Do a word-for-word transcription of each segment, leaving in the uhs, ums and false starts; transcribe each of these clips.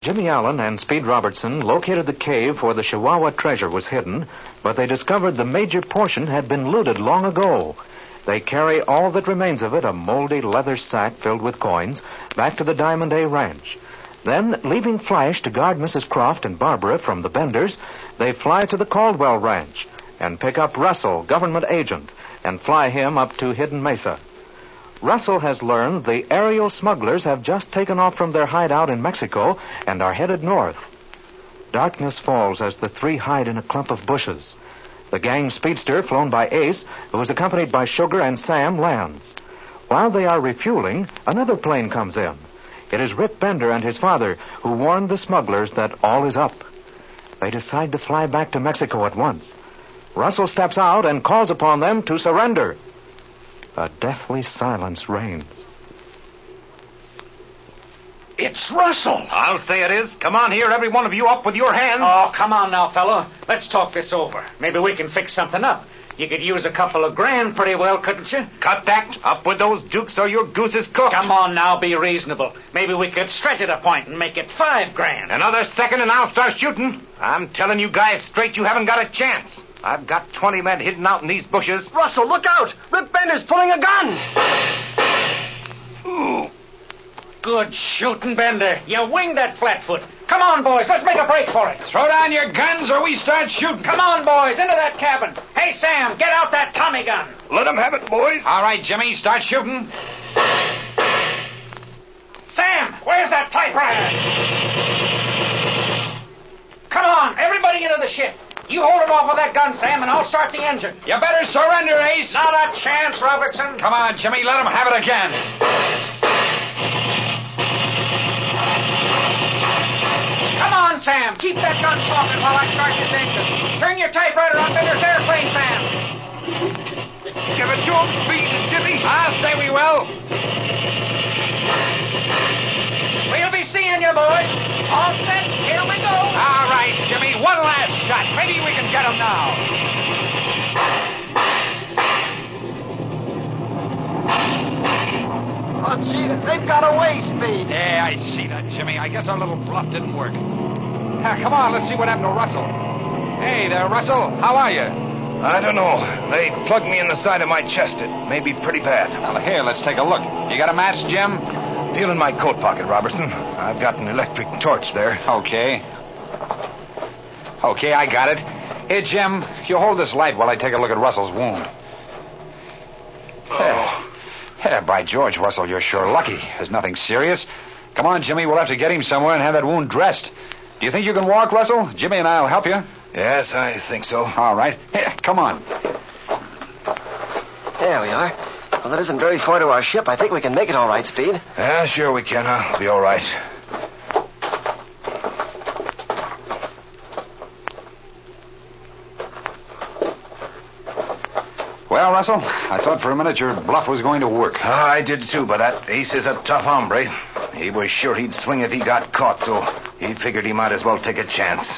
Jimmy Allen and Speed Robertson located the cave where the Chihuahua treasure was hidden, but they discovered the major portion had been looted long ago. They carry all that remains of it, a moldy leather sack filled with coins, back to the Diamond A Ranch. Then, leaving Flash to guard Missus Croft and Barbara from the Benders, they fly to the Caldwell Ranch and pick up Russell, government agent, and fly him up to Hidden Mesa. Russell has learned the aerial smugglers have just taken off from their hideout in Mexico and are headed north. Darkness falls as the three hide in a clump of bushes. The gang speedster, flown by Ace, who is accompanied by Sugar and Sam, lands. While they are refueling, another plane comes in. It is Rip Bender and his father who warned the smugglers that all is up. They decide to fly back to Mexico at once. Russell steps out and calls upon them to surrender. A deathly silence reigns. It's Russell. I'll say it is. Come on here, every one of you, up with your hands. Oh, come on now, fella. Let's talk this over. Maybe we can fix something up. You could use a couple of grand pretty well, couldn't you? Cut that. Up with those dukes or your goose is cooked. Come on now, be reasonable. Maybe we could stretch it a point and make it five grand. Another second and I'll start shooting. I'm telling you guys straight, you haven't got a chance. I've got twenty men hidden out in these bushes. Russell, look out! Rip Bender's pulling a gun! Ooh. Good shooting, Bender. You winged that flatfoot. Come on, boys, let's make a break for it. Throw down your guns or we start shooting. Come on, boys, into that cabin. Hey, Sam, get out that Tommy gun. Let them have it, boys. All right, Jimmy, start shooting. Sam, where's that typewriter? Come on, everybody into the ship. You hold him off with that gun, Sam, and I'll start the engine. You better surrender, Ace. Not a chance, Robertson. Come on, Jimmy, let him have it again. Come on, Sam. Keep that gun talking while I start this engine. Turn your typewriter on Bender's airplane, Sam. Give it to him, Speed, Jimmy. I'll say we will. We'll be seeing you, boys. All set. Here we go. All right, Jimmy. One last shot. Maybe we can get him now. Oh, gee, they've got away, Speed. Yeah, I see that, Jimmy. I guess our little bluff didn't work. Ah, come on, let's see what happened to Russell. Hey there, Russell. How are you? I don't know. They plugged me in the side of my chest. It may be pretty bad. Well, here, let's take a look. You got a match, Jim? Feel in my coat pocket, Robertson. I've got an electric torch there. Okay. Okay, I got it. Here, Jim, you hold this light while I take a look at Russell's wound. Oh. Yeah, by George, Russell, you're sure lucky. There's nothing serious. Come on, Jimmy, we'll have to get him somewhere and have that wound dressed. Do you think you can walk, Russell? Jimmy and I'll help you. Yes, I think so. All right. Here, come on. There we are. Well, that isn't very far to our ship. I think we can make it all right, Speed. Yeah, sure we can. I'll be all right. Well, Russell, I thought for a minute your bluff was going to work. Oh, I did, too, but that Ace is a tough hombre. He was sure he'd swing if he got caught, so he figured he might as well take a chance.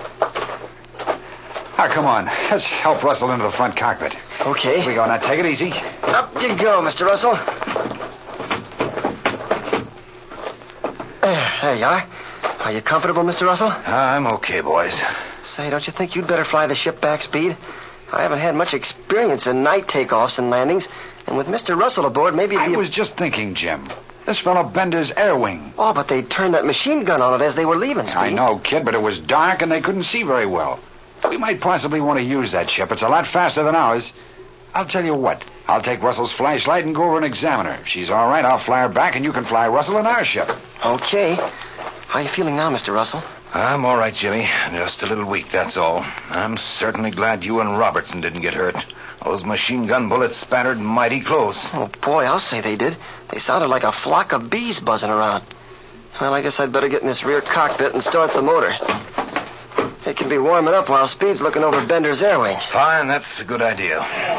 Ah, come on. Let's help Russell into the front cockpit. Okay. Here we go. Now, take it easy. Up you go, Mister Russell. There, there you are. Are you comfortable, Mister Russell? I'm okay, boys. Say, don't you think you'd better fly the ship back, Speed? I haven't had much experience in night takeoffs and landings, and with Mister Russell aboard, maybe it'd I be... was just thinking, Jim. This fellow Bender's air wing. Oh, but they turned that machine gun on it as they were leaving, Speed. I know, kid, but it was dark and they couldn't see very well. We might possibly want to use that ship. It's a lot faster than ours. I'll tell you what. I'll take Russell's flashlight and go over and examine her. If she's all right, I'll fly her back, and you can fly Russell in our ship. Okay. How are you feeling now, Mister Russell? I'm all right, Jimmy. Just a little weak, that's all. I'm certainly glad you and Robertson didn't get hurt. Those machine gun bullets spattered mighty close. Oh, boy, I'll say they did. They sounded like a flock of bees buzzing around. Well, I guess I'd better get in this rear cockpit and start the motor. It can be warming up while Speed's looking over Bender's air wing. Fine, that's a good idea.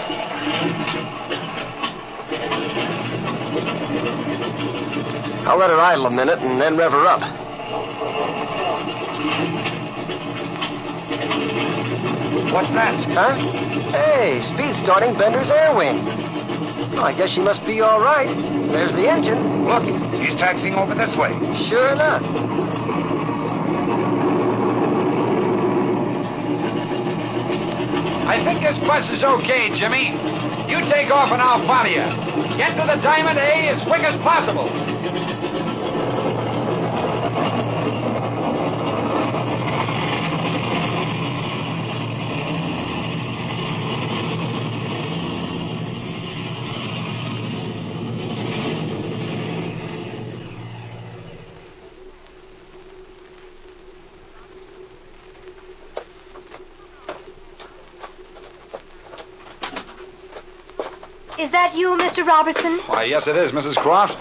I'll let her idle a minute and then rev her up. What's that? Huh? Hey, Speed's starting Bender's air wing. Well, I guess she must be all right. There's the engine. Look, he's taxiing over this way. Sure enough. bus is okay, Jimmy. You take off and I'll follow you. Get to the Diamond A as quick as possible. Is that you, Mister Robertson? Why, yes, it is, Missus Croft.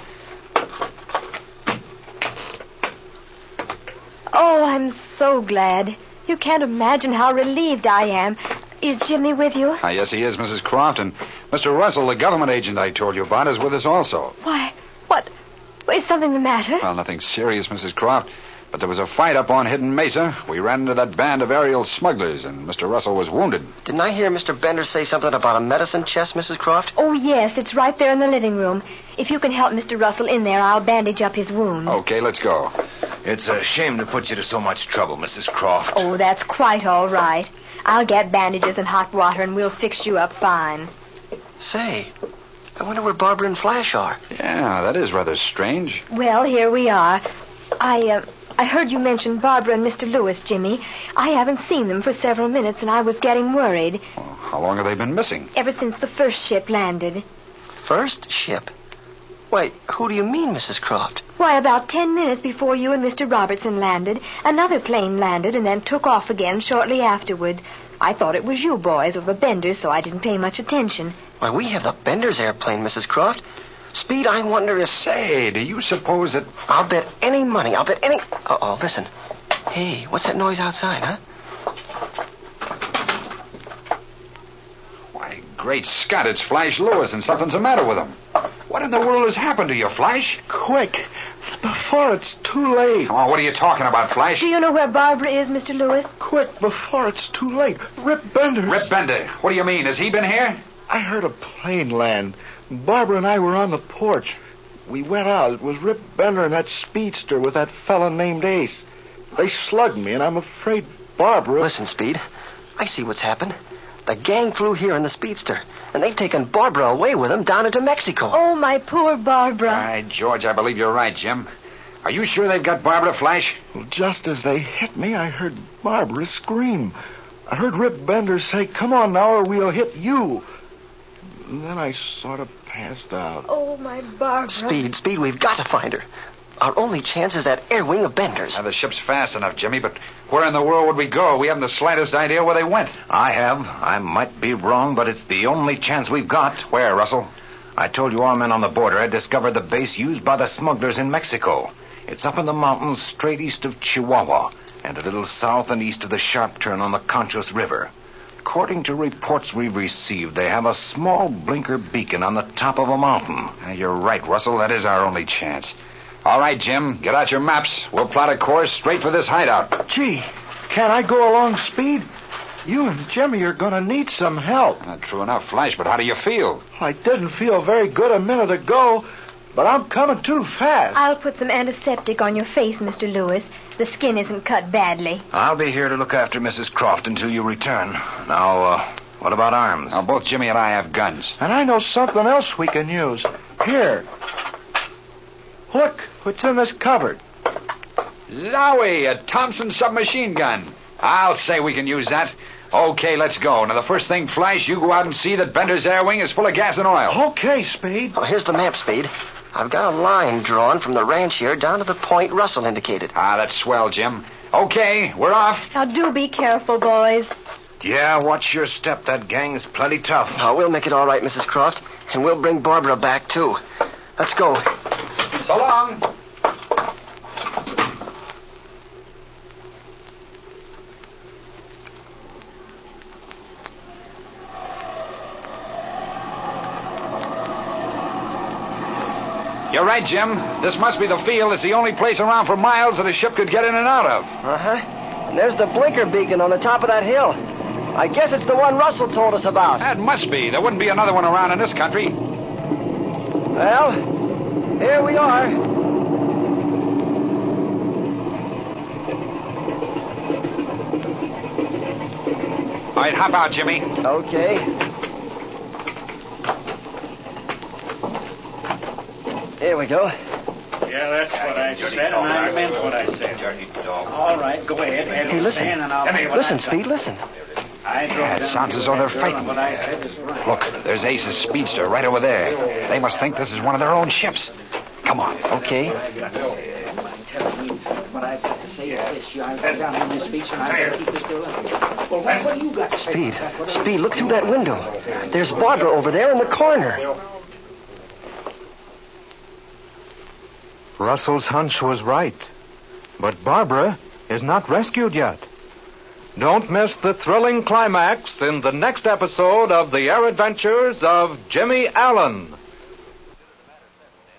Oh, I'm so glad. You can't imagine how relieved I am. Is Jimmy with you? Ah, yes, he is, Missus Croft. And Mister Russell, the government agent I told you about, is with us also. Why, what? Is something the matter? Well, nothing serious, Missus Croft. But there was a fight up on Hidden Mesa. We ran into that band of aerial smugglers, and Mister Russell was wounded. Didn't I hear Mister Bender say something about a medicine chest, Missus Croft? Oh, yes, it's right there in the living room. If you can help Mister Russell in there, I'll bandage up his wound. Okay, let's go. It's a shame to put you to so much trouble, Missus Croft. Oh, that's quite all right. I'll get bandages and hot water, and we'll fix you up fine. Say, I wonder where Barbara and Flash are. Yeah, that is rather strange. Well, here we are. I, uh... I heard you mention Barbara and Mister Lewis, Jimmy. I haven't seen them for several minutes, and I was getting worried. Well, how long have they been missing? Ever since the first ship landed. First ship? Wait, who do you mean, Missus Croft? Why, about ten minutes before you and Mister Robertson landed, another plane landed and then took off again shortly afterwards. I thought it was you boys or the Benders, so I didn't pay much attention. Why, we have the Benders airplane, Missus Croft. Speed, I wonder if... Say, do you suppose that... I'll bet any money. I'll bet any... Uh-oh, listen. Hey, what's that noise outside, huh? Why, great Scott, it's Flash Lewis, and something's the matter with him. What in the world has happened to you, Flash? Quick, before it's too late. Come on, what are you talking about, Flash? Do you know where Barbara is, Mister Lewis? Quick, before it's too late. Rip Bender. Rip Bender. What do you mean? Has he been here? I heard a plane land. Barbara and I were on the porch. We went out. It was Rip Bender and that speedster with that fella named Ace. They slugged me, and I'm afraid Barbara... Listen, Speed, I see what's happened. The gang flew here in the speedster, and they've taken Barbara away with them down into Mexico. Oh, my poor Barbara. By George, I believe you're right, Jim. Are you sure they've got Barbara, Flash? Well, just as they hit me, I heard Barbara scream. I heard Rip Bender say, "Come on now, or we'll hit you." And then I sort of passed out. Oh, my Barbara. Speed, Speed, we've got to find her. Our only chance is that air wing of Bender's. Now, the ship's fast enough, Jimmy, but where in the world would we go? We haven't the slightest idea where they went. I have. I might be wrong, but it's the only chance we've got. Where, Russell? I told you our men on the border had discovered the base used by the smugglers in Mexico. It's up in the mountains straight east of Chihuahua and a little south and east of the sharp turn on the Conchos River. According to reports we've received, they have a small blinker beacon on the top of a mountain. Uh, you're right, Russell. That is our only chance. All right, Jim, get out your maps. We'll plot a course straight for this hideout. Gee, can't I go along, Speed? You and Jimmy are going to need some help. Uh, true enough, Flash, but how do you feel? I didn't feel very good a minute ago, but I'm coming too fast. I'll put some antiseptic on your face, Mister Lewis. The skin isn't cut badly. I'll be here to look after Missus Croft until you return. Now, uh, what about arms? Now, both Jimmy and I have guns. And I know something else we can use. Here. Look, what's in this cupboard? Zowie, a Thompson submachine gun. I'll say we can use that. Okay, let's go. Now, the first thing, Flash, you go out and see that Bender's air wing is full of gas and oil. Okay, Speed. Oh, here's the map, Speed. I've got a line drawn from the ranch here down to the point Russell indicated. Ah, that's swell, Jim. Okay, we're off. Now, do be careful, boys. Yeah, watch your step. That gang's plenty tough. Oh, we'll make it all right, Missus Croft. And we'll bring Barbara back, too. Let's go. So long. You're right, Jim. This must be the field. It's the only place around for miles that a ship could get in and out of. Uh-huh. And there's the blinker beacon on the top of that hill. I guess it's the one Russell told us about. That must be. There wouldn't be another one around in this country. Well, here we are. right, hop out, Jimmy. Okay. Here we go. Yeah, that's what I said, and I meant what I said. All right, go ahead. Hey, listen. And I'll tell you what Listen, I Speed, listen. I drove Yeah, it down sounds to as though they're that girl, and fighting. What I said is right. Look, there's Ace's speedster right over there. They must think this is one of their own ships. Come on. Okay. What I've got to say is this. You, I was down in this speech, and I better keep this girl up here. Well, what, what do you got to say? Speed, Speed, look through that window. There's Barbara over there in the corner. Russell's hunch was right. But Barbara is not rescued yet. Don't miss the thrilling climax in the next episode of The Air Adventures of Jimmy Allen.